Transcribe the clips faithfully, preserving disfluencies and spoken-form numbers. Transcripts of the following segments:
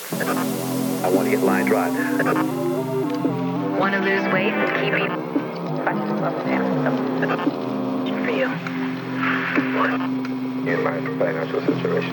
I want to get line drive. Want to lose weight and keep eating? I just love it. For you. In my financial situation.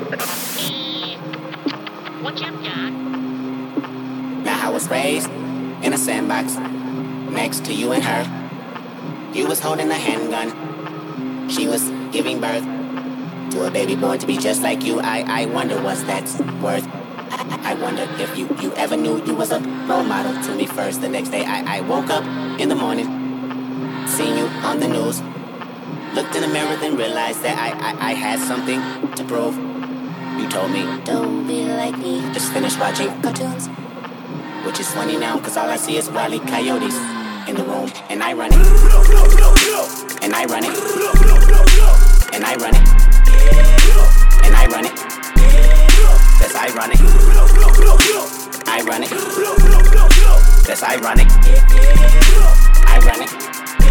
What you got? Now I was raised in a sandbox next to you and her. You was holding a handgun. She was giving birth to a baby born to be just like you. I, I wonder what's that's worth. I, I wonder if you, you ever knew you was a role model to me first. The next day I, I woke up in the morning, seen you on the news. Looked in the mirror, then realized that I, I, I had something to prove. You told me, don't be like me, just finish watching cartoons. Which is funny now, cause all I see is Wile E. Coyotes in the room. And I run it. And I run it. And I run it. And I run it. That's ironic. I run it. That's ironic. I run it.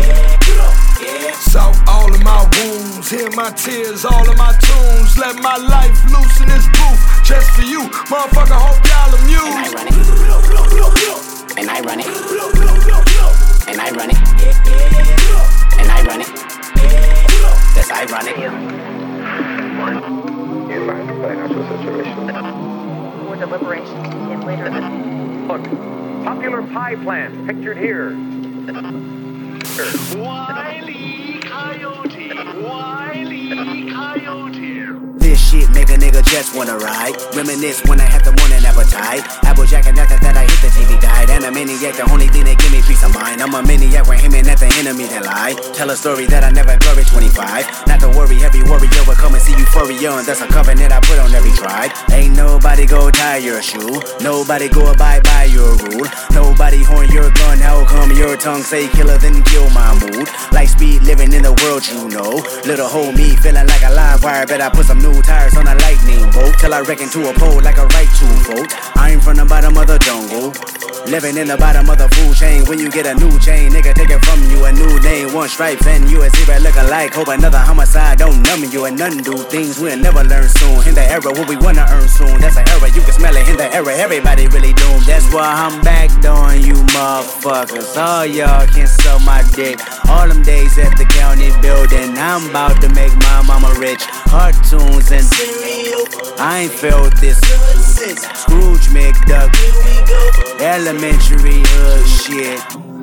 Saw all of my wounds, hear my tears, all of my tunes. Let my life loose in this booth, just for you, motherfucker. Hope y'all amused. And I run it. And I run it. And I run it. That's ironic. In my financial situation. More deliberations begin later this. Look, popular pie plants pictured here. Wile E. Coyote, Wile E. Coyote. This shit make a nigga just wanna ride. Reminisce when I had the morning appetite. Applejack and after that I hit the T V died. And a maniac, the only thing that give me peace of mind. I'm a maniac when aiming at the enemy that lie. Tell a story that I never glory twenty-five. Not to worry, heavy warrior will come and see euphoria. And that's a covenant I put on every tribe. Ain't nobody go tie your shoe. Nobody go abide by your rule. Nobody horn your gun. How come your tongue say killer then kill my mood? Like speed living in the world you know. Little hoe me feeling like a live wire. Bet I put some new tires on a lightning bolt till I wreck into a pole like a right to vote. I'm from the bottom of the jungle, living in the bottom of the food chain. When you get a new chain, nigga take it from you. A new name, one stripe, and you a zebra look alike. Hope another homicide don't numb you and none do things we'll never learn soon. In the era what we wanna earn soon. That's an era, you can smell it in the era. Everybody really doomed. That's why I'm back on you motherfuckers. All y'all can suck my dick. All them days at the county building, I'm about to make my mama rich. Cartoons and cereal, I ain't felt this since Scrooge McDuck. Elementary hood shit.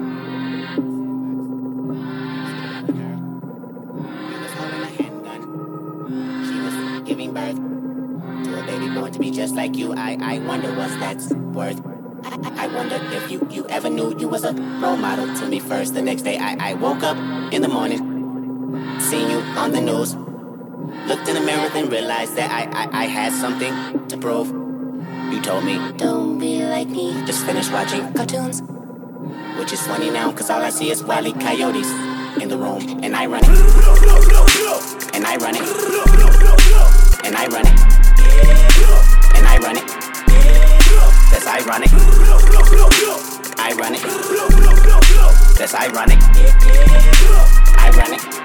She was giving birth to a baby born to be just like you. I, I wonder what's that's worth. I, I wonder if you, you ever knew you was a role model to me first. The next day I, I woke up in the morning, seen you on the news. Looked in the mirror then realized that I, I, I had something to prove. You told me, don't be like me, just finish watching cartoons. Which is funny now, cause all I see is Wile E. Coyotes in the room. And I run it. And I run it. And I run it. And I run it. That's ironic. I run it. That's ironic. I run it.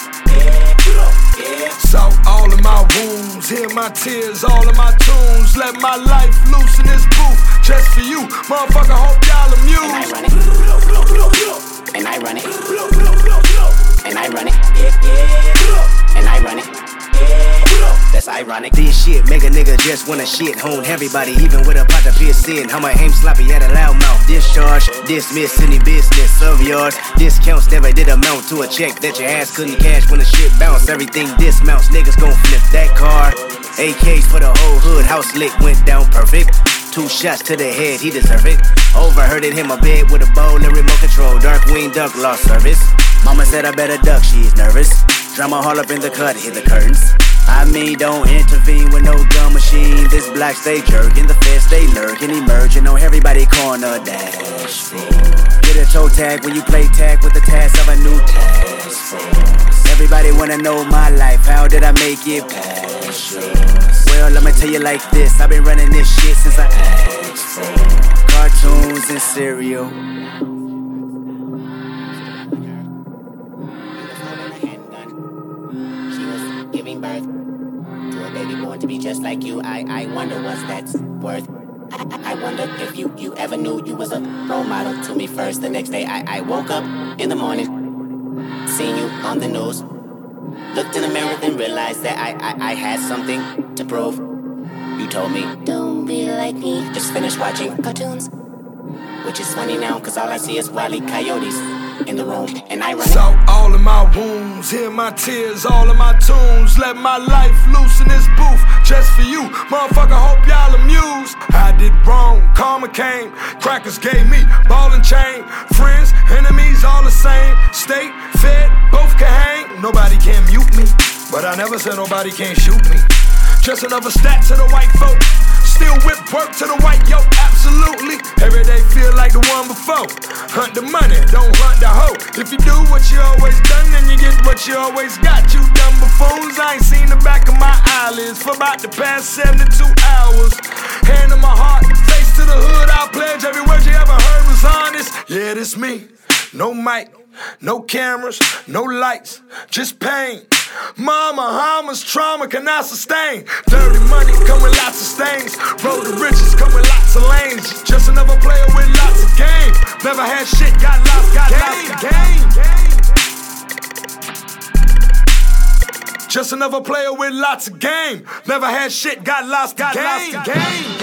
Saw all of my wounds, hear my tears, all of my tunes. Let my life loose in this booth, just for you, motherfucker. Hope y'all amused. And I run it. And I run it. And I run it. That's ironic. This shit make a nigga just wanna shit. Hone everybody, even with a pot of piss in. I'ma aim sloppy at a loud mouth. Discharge, dismiss any business of yours. Discounts never did amount to a check that your ass couldn't cash when the shit bounced. Everything dismounts, niggas gon' flip that car. A Ks for the whole hood, house lit, went down perfect. Two shots to the head, he deserve it. Overheard it, hit my bed with a bowl and remote control. Dark wing duck, lost service. Mama said I better duck, she's nervous. Drama all up in the cut, hit the curtains. I mean, don't intervene with no gun machine. This black stay jerking, the feds stay lurking, emerging on everybody corner dashboard. Get a toe tag when you play tag with the task of a new task force. Everybody wanna know my life, how did I make it past yours? Well, I'ma tell you like this, I've been running this shit since I asked for cartoons and cereal. Giving birth to a baby born to be just like you. I, I wonder what's that's worth. I wonder if you, you ever knew you was a role model to me first. The next day I, I woke up in the morning, seen you on the news. Looked in the mirror and realized that I, I, I had something to prove. You told me, don't be like me, just finish watching cartoons. Which is funny now, cause all I see is Wile E. Coyotes in the room, and I run. So all of my wounds, hear my tears, all of my tunes. Let my life loose in this booth, just for you. Motherfucker, hope y'all amused. I did wrong, karma came. Crackers gave me ball and chain. Friends, enemies, all the same. State, fed, both can hang. Nobody can mute me, but I never said nobody can't shoot me. Just another stat to the white folk. Still whip work to the white yoke, absolutely. Every day feel like the one before. Hunt the money, don't hunt the hoe. If you do what you always done, then you get what you always got. You dumb buffoons, I ain't seen the back of my eyelids for about the past seventy-two hours. Hand on my heart, face to the hood, I pledge every word you ever heard was honest. Yeah, this me, no mic, no cameras, no lights, just pain. Mama, Hamas, trauma cannot sustain. Dirty money come with lots of stains. Road to riches come with lots of lanes. Just another player with lots of game. Never had shit, got lost, got lost, game. Just another player with lots of game. Never had shit, got lost, got lost, game.